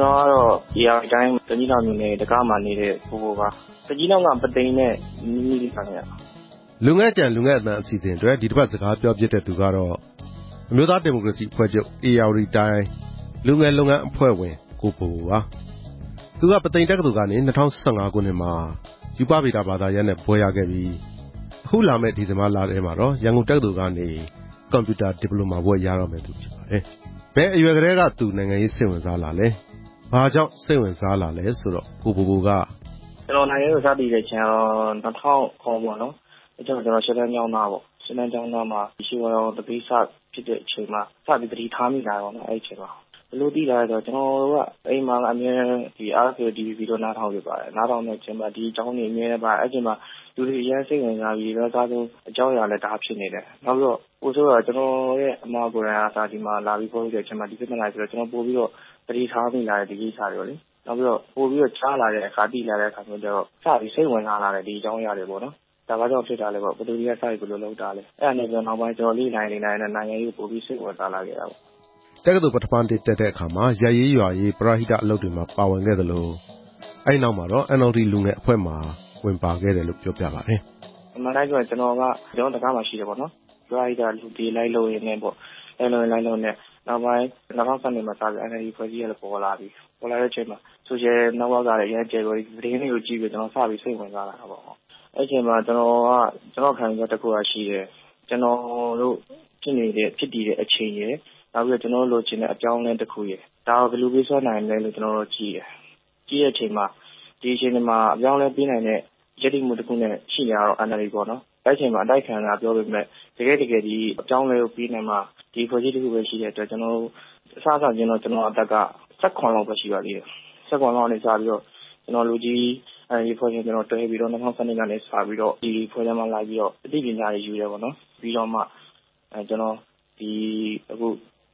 တော်ကတော့ဒီအတိုင်းတကြီးတော်မျိုးနဲ့တကားမှနေတဲ့ကိုပါတကြီးတော်ကပသိန်းနဲ့နီးနီးပါခင်ဗျလူငယ်ကြံလူငယ်အသံအစီအစဉ်တွေဒီတစ်ပတ်စကားပြောပြတဲ့သူကတော့အမျိုးသားဒီမိုကရေစီအဖွဲ့ချုပ် AR တိုင်းလူငယ်လုပ်ငန်းအဖွဲ့ဝင်ကိုဘိုပါသူကပသိန်းတက္ကသိုလ်ကနေ2015ခုနှစ်မှာယူပဗေဒဘာသာရပ်နဲ့ဘွဲ့ရခဲ့ပြီးအခုလာမယ့်ဒီဇင်ဘာလထဲမှာတော့ရန်ကုန်တက္ကသိုလ်ကနေကွန်ပျူတာဒီပလိုမာဘွဲ့ရတော့မယ်သူဖြစ်ပါတယ်ဘယ်အရွယ်ကလေးကသူနိုင်ငံရေးစိတ်ဝင်စားလာလဲဘာကြောင့်စိတ်ဝင်စားလာလဲဆိုတော့ကိုဘိုကကျွန်တော်နိုင်ငံရေးစတည်တဲ့ချိန်တော့2000ခေါ်ပေါ့နော်ကျွန်တော်ရှစ်တန်းကျောင်းသားပေါ့ရှစ်တန်းကျောင်းသားမှာရှိရောတပိစဖြစ်တဲ့အချိန်မှာစပြီးတတိထားမိလာတော့နော်အဲ့ဒီအချိန်မှာဘလို့သိလာတော့ကျွန်တော်တို့ကအိမ်မှာအမြဲဒီ RFA DVB တော့နားထောင်ပြပါတယ်နားထောင်တဲ့အချိန်မှာဒီအကြောင်းတွေအမြဲပါအဲ့ဒီမှာလူတွေအရင်စိတ်ဝင်စားပြီးတော့စားဆုံးအကြောင်းအရာလည်းဒါဖြစ်နေတယ်နောက်ပြီးတော့ပို့ဆိုတော့ကျွန်တော်ရဲ့အမကိုယ်တိုင်အားဒီမှာလာပြီးပို့တဲ့အချိန်မှာဒီပြဿနာဆိုတော့ကျွန်တော်ပို့ပြီးတော့တတိထားမိလာတဲ့ဒီကိစ္စတွေလေနောက်ပြီးတော့ပို့ပြီးတော့ချားလာတဲ့အခါတိလာတဲ့အခါမျိုးကျတော့စပြီးစိတ်ဝင်စားလာတဲ့ဒီအကြောင်းအရာတွေပေါ့နော်ဒါဘာကြောင့်ဖြစ်တာလဲပေါ့ဘယ်လိုကြီးကစပြီးဘယ်လိုလုပ်တာလဲအဲ့ဒါနဲ့ကျွန်တော်နောက်ပိုင်းကျွန်တော်လေးနိုင်နဲ့နိုင်ငံရေးပို့ပြီးစိတ်ဝင်စားလာခဲ့တာပေါ့တက္ကသိုလ်ပထမတစ်တက်တဲ့အခါမှာရရေးရွာရေးပရဟိတအလုပ်တွေမှာပါဝင်ခဲ့တယ်လို့အဲ့နောက်မှာတော့ NLD လူငယ်အဖွဲ့မှာဝင်ပါခဲ့တယ်လို့ပြောပြပါတယ်အမှန်တိုင်းဆိုကျွန်တော်တကားမှာရှိတယ်ပေါ့နော်ပရဟိတလူတွေလိုက်လို့ရင်းနဲ့ပေါ့လိုက်လို့နဲ့နောက်ပိုင်း2010မှာစပြီး NLD ဖွဲ့စည်းရလို့ပေါ်လာပြီးပေါ်လာတဲ့အချိန်မှာ social network ကလည်းရမ်းကျယ်ပြီးသတင်းတွေကိုကြည့်ပြီးကျွန်တော်စပြီးစိတ်ဝင်စားလာတာပေါ့အဲ့ချိန်မှာကျွန်တော်ခံစားတစ်ခုရှိတယ်ကျွန်တော်တို့ဖြစ်တည်တဲ့အချိန်ရယ်နောက်ပြီးတော့ကျွန်တော်တို့လိုချင်တဲ့အကြောင်းအလဲတစ်ခုရယ်ဒါဘယ်လိုပြီးဆွနိုင်လဲလို့ကျွန်တော်တို့ကြည့်တဲ့အချိန်မှာဒီအချိန်မှာအကြောင်းလဲပြီးနိုင်တဲ့ရည်တည်မှုတစ်ခုနဲ့ရှိနေတော့ NLD ပေါ့နော်အဲ့ချိန်မှာအတိုက်ခံတာပြောပေမဲ့တကယ်ဒီအကြောင်းလဲကိုပြီးနိုင်မှာဒီဖွဲ့စည်းတစ်ခုပဲရှိတဲ့အတွက်ကျွန်တော်အစချင်းတော့ကျွန်တော်အသက်က16လောက်ပဲရှိပါသေးတယ်16လောက်နေစပြီးတော့ကျွန်တော်လူကြီးဒီဖွဲ့စည်းကျွန်တော်တွဲပြီးတော့2012ကနေစပြီးတော့ဒီဖွဲ့စည်းမှာလာပြီးတော့အသိပညာတွေယူရပါတော့ပြီးတော့မှကျွန်တော်ဒီအခု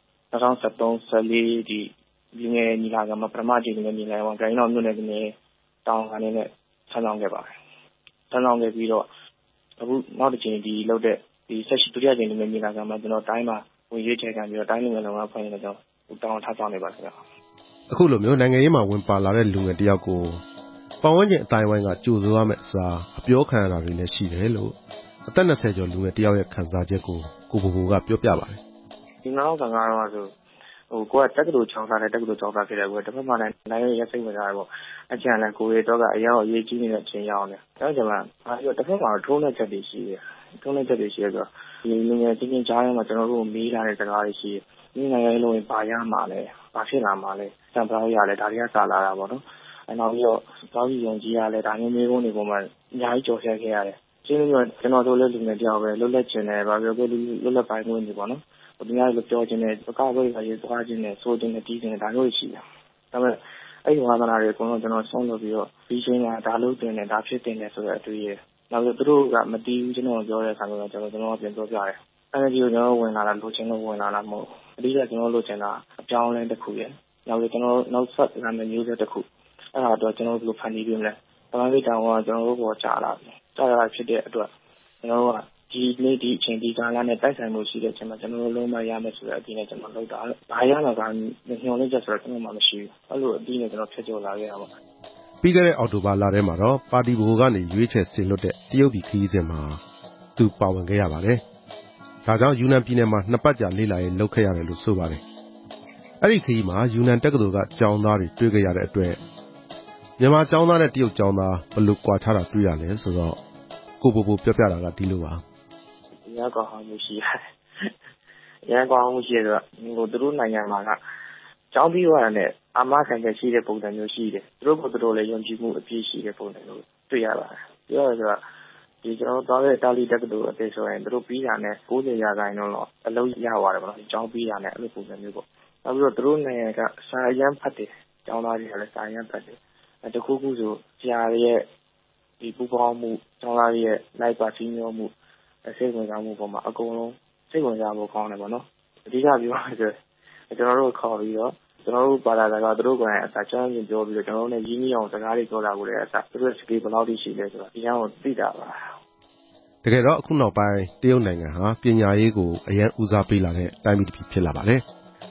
2013 14ဒီလူငယ်ညီလာခံမှာပထမအကြိမ်ညီလာခံဂိုင်းတော်မြို့နယ်ကနေတောင်းခံနေတဲ့ဆန်းဆောင်ခဲ့ပါတယ်ဆန်းဆောင်ခဲ့ပြီးတော့အခုနောက်တစ်ချိန်ဒီလောက်တဲ့ဒီဆက်ရှိဒုတိယကြိမ်ညီလာခံမှာကျွန်တော်တိုင်းမှာဝင်ရွေးချယ်ခံပြီးတော့တိုင်းလူငယ်လုံးကဖွင့်နေတော့တောင်းထားဆောင်နေပါခင်ဗျအခုလိုမျိုးနိုင်ငံရေးမှာဝင်ပါလာတဲ့လူငယ်တယောက်ကိုပတ်ဝန်းကျင်အတိုင်းဝိုင်းကကြိုဆိုရမယ့်အစားအပြောခံရတာတွေလည်းရှိတယ်လို့အသက်20ကျော်လူငယ်တယောက်ရဲ့ခံစားချက်ကိုကိုဘိုကပြောပြပါတယ်ဒီနောက်15တော့ဆိုကိုကတက္ကသိုလ်ကျောင်းသားနဲ့တက္ကသိုလ်ကျောင်းသားဖြစ်တယ်ကိုတစ်ဖက်မှာလည်းနိုင်ငံရေးစိတ်ဝင်စားတယ်ပေါ့အကျဉ်းလည်းကိုရီတော့ကအရောက်အရေးကြီးနေတဲ့အချိန်ရောက်နေအဲ့ဒါမှပြီးတော့တစ်ဖက်မှာထိုးနှက်ချက်တွေရှိတယ်ဆိုတော့ဒီလူငယ်ချင်းကြားထဲမှာကျွန်တော်တို့မေးလာတဲ့စကားတွေရှိတယ်ဒီနိုင်ငံရေးလုံးဝင်ပါရမှာလဲဘာဖြစ်လာမှာလဲစံပလောက်ရလဲဒါတွေကစလာတာပေါ့နော်နောက်ပြီးတော့ကောင်းကြီးယုံကြည်ရလဲဒါမျိုးမျိုးတွေပေါ်မှာအများကြီးကြော်ဖြတ်ခဲ့ရတယ်ရှင်းလို့ကျွန်တော်တို့လည်းလူငယ်တယောက်ပဲလွတ်လပ်ချင်တယ်ဗာပြောကိုလွတ်လပ်ပိုင်းဝင်နေပေါ့နော်ဒီများလို့ပြောခြင်းနဲ့ပကောက်ဝဲရေးသွားခြင်းနဲ့ဆိုခြင်းနဲ့တီးခြင်းနဲ့ဒါမျိုးရှိတယ်ဒါပေမဲ့အဲ့ဒီဝါသနာတွေအကုန်လုံးကျွန်တော်ဆုံးလို့ပြီးတော့ပြီးချင်းကဒါလို့တင်တယ်ဒါဖြစ်တင်တယ်ဆိုတဲ့အတွေ့ရနောက်ပြီးသူတို့ကမတီးဘူးကျွန်တော်ပြောတဲ့အခါမျိုးတော့ကျွန်တော်ပြန်ပြောပြတယ်အဲ့ဒီကိုကျွန်တော်ဝင်လာတာလိုချင်လို့ဝင်လာတာမဟုတ်အဓိကကျွန်တော်လိုချင်တာအပြောင်းအလဲတစ်ခုရယ်နောက်ပြီးကျွန်တော်နောက်ဆက်လာမယ့်မျိုးဆက်တစ်ခုအဲ့ဒါတော့ကျွန်တော်တို့ဘယ်လိုဖန်တီးပြမလဲ။ဘာမှမတောင်းတော့ကျွန်တော်တို့ပေါ်ကြာလာပြီ။ကြာလာဖြစ်တဲ့အတွက်ကျွန်တော်တို့ကဒီနေ့ဒီအချိန်ဒီကာလနဲ့တိုက်ဆိုင်မှုရှိတဲ့အချိန်မှာကျွန်တော်တို့လုံးမရမယ်ဆိုတဲ့အပြင်နဲ့ကျွန်တော်လုပ်တာ။ဘာရမှာကညှော်လင့်ချက်ဆိုတော့ကျွန်တော်မှမရှိဘူး။အဲ့လိုအပြင်နဲ့ကျွန်တော်ဖြတ်ကျော်လာခဲ့တာပေါ့။ပြီးခဲ့တဲ့အောက်တိုဘာလထဲမှာတော့ပါတီဘိုကနေရွေးချယ်ဆင်လွတ်တဲ့တရုတ်ပြည်ခရီးစဉ်မှာသူပါဝင်ခဲ့ရပါတယ်။ဒါကြောင့်ယူနန်ပြည်နယ်မှာ2ပတ်ကြာလေ့လာရေးလုပ်ခဲ့ရတယ်လို့ဆိုပါတယ်။အဲ့ဒီခရီးမှာယူနန်တက္ကသိုလ်ကကျောင်းသားတွေတွေ့ခဲ့ရတဲ့အတွက်မြန်မာကျောင်းသားနဲ့တရုတ်ကျောင်းသားဘယ်လိုကွာခြားတာတွေ့ရလဲဆိုတော့ကိုဘိုပြောပြတာကဒီလိုပါ။ရကောင်းမှုရှိရတယ်။ရကောင်းမှုရှိရတော့သူတို့နိုင်ငံမှာကကျောင်းပြီးသွားတာနဲ့အာမခံချက်ရှိတဲ့ပုံစံမျိုးရှိတယ်။သူတို့လည်းယုံကြည်မှုအပြည့်ရှိတဲ့ပုံစံမျိုးတွေ့ရပါတယ်။ပြောရဆိုတော့ဒီကျွန်တော်သွားတဲ့တာလီတက္ကသိုလ်အသေးဆိုရင်သူတို့ပြီးတာနဲ့90%တော့အလုပ်ရပါတယ်ပေါ့နော်။ကျောင်းပြီးတာနဲ့အဲ့လိုပုံစံမျိုးပေါ့။နောက်ပြီးတော့သူတို့နိုင်ငံကစာအရမ်းဖတ်တယ်။ကျောင်းသားတွေကလည်းစာအရမ်းဖတ်တယ်။တခုခုဆိုဆရာရဲ့ဒီပူပေါင်းမှုကျောင်းသားရဲ့လိုက်ပါစီးမျိုးမှုစိတ်ဝင်စားမှုပေါ်မှာအကုန်လုံးစိတ်ဝင်စားဖို့ကောင်းတယ်ပေါ့နော်အဓိကပြောရဆိုကျွန်တော်တို့ခေါ်ပြီးတော့ကျွန်တော်တို့ဘာသာစကားသူတို့ကအစားကျောင်းချင်းပြောပြီးတော့ကျွန်တော်တို့နဲ့ရင်းနှီးအောင်စကားတွေပြောတာကိုလည်းအစားသူတို့စကေးဘယ်လောက်ထိရှိလဲဆိုတော့ဒီကြောင်သိတာပါတကယ်တော့အခုနောက်ပိုင်းတရုတ်နိုင်ငံဟာပညာရေးကိုအရန်ဦးစားပေးလာတဲ့တိုင်းပြည်တစ်ခုဖြစ်လာပါတယ်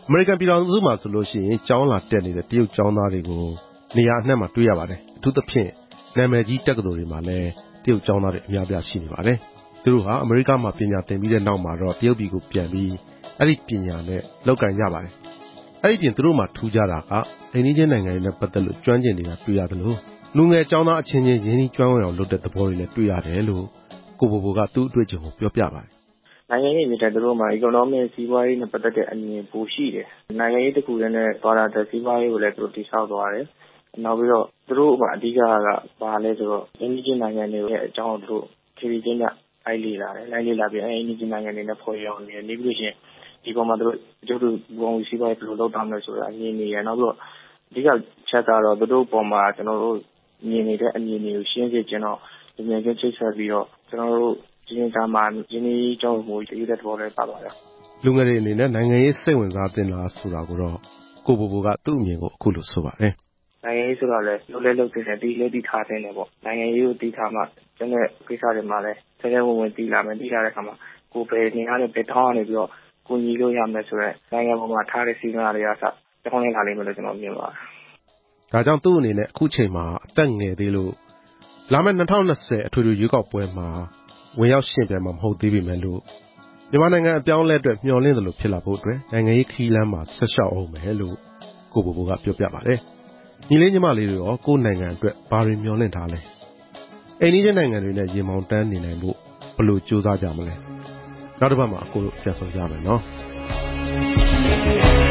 အမေရိကန်ပြည်ထောင်စုမှာဆိုလို့ရှိရင်ကျောင်းလာတက်နေတဲ့တရုတ်ကျောင်းသားတွေကိုနေရာအနှံ့မှာတွေ့ရပါတယ်အထူးသဖြင့်နာမည်ကြီးတက္ကသိုလ်တွေမှာလည်းတရုတ်ကျောင်းသားတွေအများပြားရှိနေပါတယ်သူတို့ဟာအမေရိကမှာပညာသင်ပြီးတဲ့နောက်မှာတော့တရုတ်ပြည်ကိုပြန်ပြီးအဲ့ဒီပညာနဲ့လောက်ကန်ကြပါတယ်အဲ့ဒီပြင်သူတို့မှာထူးခြားတာကအိန္ဒိယနိုင်ငံတွေနဲ့ပတ်သက်လို့ကျွမ်းကျင်နေတာတွေ့ရတယ်လို့လူငယ်ကျောင်းသားအချင်းချင်းရင်းနှီးကျွမ်းဝင်အောင်လုပ်တဲ့သဘောတွေလည်းတွေ့ရတယ်လို့ကိုဘိုဘိုကသူ့အတွေ့အကြုံကိုပြောပြပါတယ်နိုင်ငံရေးမြင့်တဲ့သူတို့မှာ economic စီးပွားရေးနဲ့ပတ်သက်တဲ့အမြင်ပိုရှိတယ်။နိုင်ငံရေးတစ်ခုတည်းနဲ့သွားတာတဲ့စီးပွားရေးကိုလည်းသူတို့တိစောက်သွားတယ်။နောက်ပြီးတော့သူတို့ကအဓိကဘာလဲဆိုတော့အင်ဒီဂျင်နိုင်ငံတွေရဲ့အကြောင်းကိုသူတို့ဖြည်းဖြည်းချင်းလိုက်လေ့လာတယ်။လိုက်လေ့လာပြီးအင်ဒီဂျင်နိုင်ငံတွေနဲ့ဖွဲ့ရအောင်နေပြီးလို့ရှိရင်ဒီပေါ်မှာသူတို့ကျုပ်တို့ဘုံစီးပွားရေးဘယ်လိုလုပ်တာမလဲဆိုတာအမြင်တွေရနောက်ပြီးတော့အဓိကချက်ကတော့သူတို့ပေါ်မှာကျွန်တော်တို့မြင်နေတဲ့အမြင်တွေကိုရှင်းပြခြင်းတော့ဒီမြင်ချင်းချိတ်ဆက်ပြီးတော့ကျွန်တော်တို့ဒီနေ့ကမှရင်းနှီးကြောင်းမှုရေးတဲ့သဘောလေးပါပါတယ်လူငယ်တွေအနေနဲ့နိုင်ငံရေးစိတ်ဝင်စားတင်လားဆိုတာကိုတော့ကိုဘိုဘိုကသူ့အမြင်ကိုအခုလိုဆိုပါတယ်နိုင်ငံရေးဆိုတော့လေလုပ်တင်တယ်တီးထားတင်တယ်ပေါ့နိုင်ငံရေးကိုတီးထားမှကျန်တဲ့ကိစ္စတွေမှာလည်းတကယ်ဝင်တီးလာမယ်တီးထားတဲ့အခါမှာကိုယ်ပဲနေရာနဲ့ပဲထောင်းရနေပြီးတော့ကိုညီလို့ရမယ်ဆိုတော့နိုင်ငံပေါ်မှာထားတဲ့စီမံတွေကစတောင်းနေလာလိမ့်မယ်လို့ကျွန်တော်မြင်ပါတယ်ဒါကြောင့်သူ့အနေနဲ့အခုချိန်မှာအသက်ငယ်သေးလို့လာမယ့်2020အထွေထွေရွေးကောက်ပွဲမှာဝင်ရောက်ရှင်ပြိုင်မှာမဟုတ်သေးပေမဲ့လို့မြန်မာနိုင်ငံအပြောင်းအလဲအတွက်မျှော်လင့်သလိုဖြစ်လာဖို့အတွက်နိုင်ငံရေးခီးလမ်းမှာဆက်လျှောက်အောင်မယ်လို့ကိုဘိုဘိုကပြောပြပါတယ်။ညီလေးညီမလေးတွေရောကိုယ်နိုင်ငံအတွက်ဘာတွေမျှော်လင့်ထားလဲ။အိန္ဒိယနိုင်ငံတွေနဲ့ရင်မောင်တန်းနေနိုင်ဖို့ဘယ်လိုကြိုးစားကြမလဲ။နောက်တစ်ပတ်မှာအကိုတို့ပြန်ဆောင်ကြမယ်နော်။